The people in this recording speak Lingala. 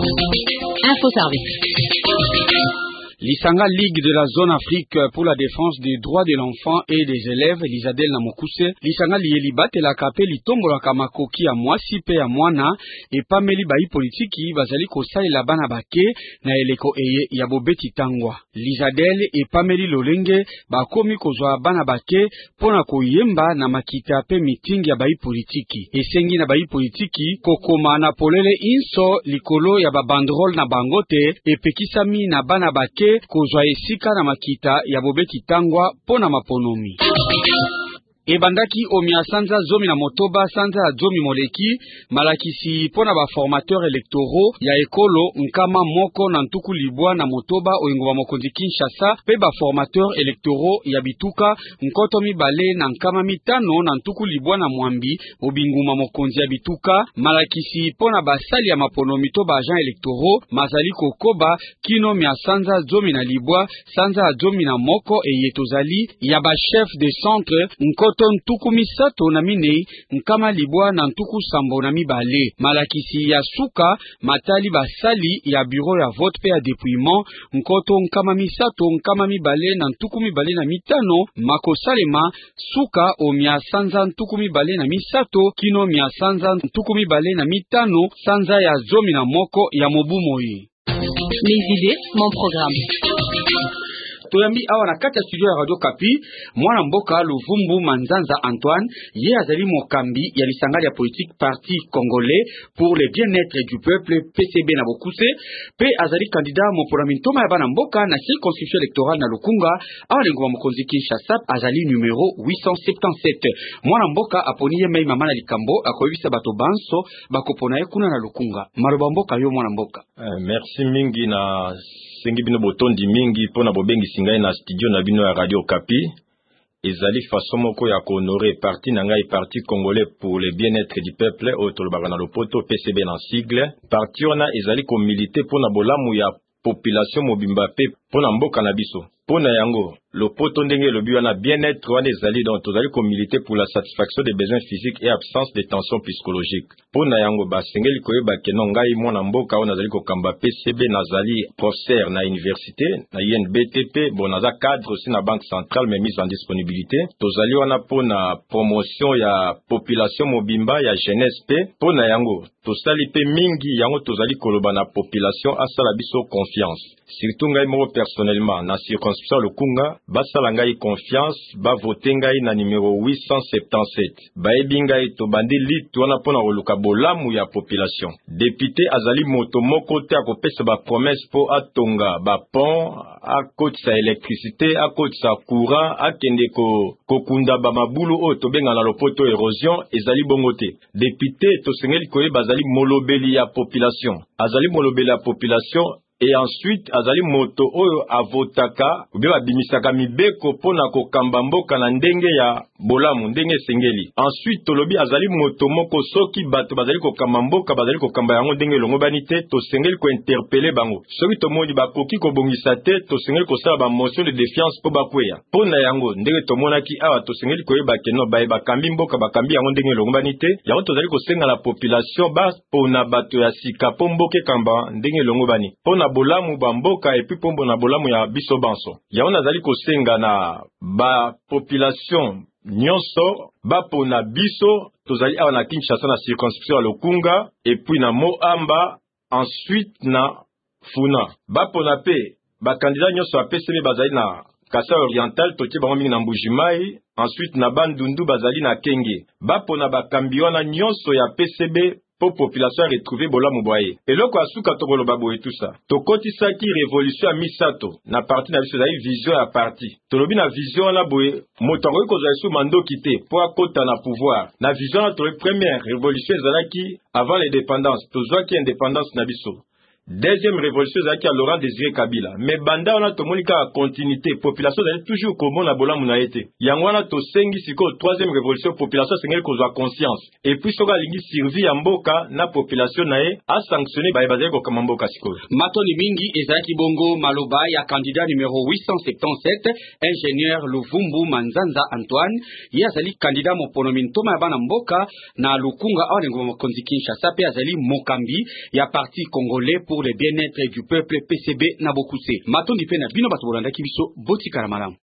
Info Service. L'Isanga Ligue de la Zone Afrique pour la défense des droits de l'enfant et des élèves, Lisadel Namokuse, l'Isanga Lielibate la kape litombo la kamakoki ya mwasi pe ya mwana, et pameli bayi politiki bazali kosali la bana bake na eleko eye ya bobeti tangwa. Lisadel et pameli lolenge bakomi kozwa bana bake pona koyemba na makita pe meeting ya bayi politiki. Esengi na bayi politiki kokoma na polele inso likolo ya babandrol na bangote epekisami na bana bake kozwa esika na makita ya bobeti tangwa pona maponomi. Ebandaki omia sanza zomi na motoba sanza zomi moleki malakisi pona ba formateur électoraux ya ekolo nkama moko na ntuku libwa na motoba oyengo mokonzi Kinshasa pe ba formateur électoraux ya bituka nkoto mibale na nkama mitano na ntuku libwa na mwambi obinguma mokonzi ya bituka malakisi pona basali ya maponomi to ba agent électoraux mazali kokoba kino mia sanza zomi na libwa sanza zomi na moko eyetozali ya ba chef de centre nkoto ntuku misato na minei nkama libwa na ntuku sambo na mibale malakisi ya suka matali basali ya bureau ya vote pe ya dépouillement nkoto nkama misato nkama mibale na ntuku mibale na mitano makosalema suka o mia sanza ntuku mibale na misato kino mia sanza ntuku mibale na mitano sanza ya zomi na moko ya mobumoi. Les idées, mon programme. Toyambi awa na kati ya studio ya Radio Kapi, mwana mboka Luvumbu Manzanza Antoine, ye azali mokambi ya lisangali ya politique Parti Congolais pour le bien-être du peuple PCB na Bokuse, pe azali candidat mopola mintoma ya bana mboka na circonscription électorale na Lukunga, awa lengwa mokonzi Kinshasa azali numéro 877. Mwana mboka aponi ye mei mama na likambo akoyebisa bato banso bakopona ye kuna na Lukunga. Maloba mboka yo mwana mboka. Merci mingi na sengi bino botondi mingi pona bobengi singai na studio na bino ya Radio Kapi. Ezali façon moko ya honorer parti na ngai Parti Congolais pour le bien-être du peuple otolobaka na lopoto PCB na sigle. Parti wana ezali ko militer pona bolamu ya population mobimba pe pona mboka na biso. Pona yango lopoto ndenge lobi wana bien-être wana ezali donc tozali ko militer pour la satisfaction des besoins physiques et absence de tension psychologique. Pona yango basengeli koyeba ke no ngai mwana mboka wana nazali ko kamba PCB nazali professeur na université na INBTP bon naza cadre aussi na banque centrale mais mise en disponibilité. Tozali wana pona promotion ya population mobimba ya jeunesse pe pona yango tosali pe mingi yango tozali koloba na population asala biso confiance. Surtout ngai moko personnellement na circonscription Lukunga basala ngai confiance ba voter ngai na numéro 877 baebi ngai to bandi litu wana pona koluka bolamu ya population. Député azali moto moko te akopesa ba promesse po atonga ba pont akotisa électricité akotisa courant akende kokunda ba mabulu o to benga na lopoto érosion ezali bongo te. Député to sengeli koye bazali molobeli ya population azali molobeli ya population. Et ensuite, azali moto oyo avotaka, ou bien abimisaka mibeko pona kokamba mboka na ndenge ya bolamu, ndenge sengeli. Ensuite, tolobi azali moto moko soki bato bazali kokamba mboka, bazali kokamba yango ndenge longo banite, to sengeli ko interpeller bango. Soki tomoni bakoki kobongisa te, to sengeli kosala ba motion de défiance po bakweya. Pona yango, ndenge tomonaki awa, to sengeli koyeba keno bae bakambi mboka, bakambi yango ndenge longo banite, yango tozali kosenga la population ba pona bato ya sika po mboke kamba ndenge longo bani. Pona bolamu bamboka et puis pombo na bolamu ya biso banso. Ya on azali kosenga na ba population nyonso ba pona biso tozali awa na Kinshasa na circonscription ya Lukunga et puis na Moamba ensuite na Funa. Ba pona pe ba candidat nyonso a PCB bazali na Kasai Oriental toki bango mingi na Mbujimai ensuite na Bandundu bazali na Kenge. Ba pona ba kambiona nyonso ya PCB po population retrouver bolamu boye. Eloko asuka tokolo babo et tout ça. Tokoti saki révolution à misato na parti na biso za vision ya parti. Tolobi na vision na boye motango ko za sou mando kité po akota na pouvoir. Na vision na tole première révolution ezalaki avant l'indépendance. Tozwa ki indépendance na biso. Deuxième révolution zaki à Laurent Désiré Kabila. Mais banda on a tomonika a continuité. Population est toujours comme na bola muna été. Yangwana to sengi siko troisième révolution population sengel ko conscience. Et puis soka lingi survie ya mboka na population nae a sanctionné ba bazali ko kamamboka siko. Matoni mingi ezaki bongo maloba ya candidat numéro 877 ingénieur Luvumbu Manzanza Antoine. Ye azali candidat moponomi ntoma ya bana mboka na Lukunga awa ngoma mokonzi Kinshasa pe azali mokambi ya Parti Congolais pour le bien-être du peuple PCB na Bokuse. Matondi pe na bino bato bolanda kibiso botikala malamu.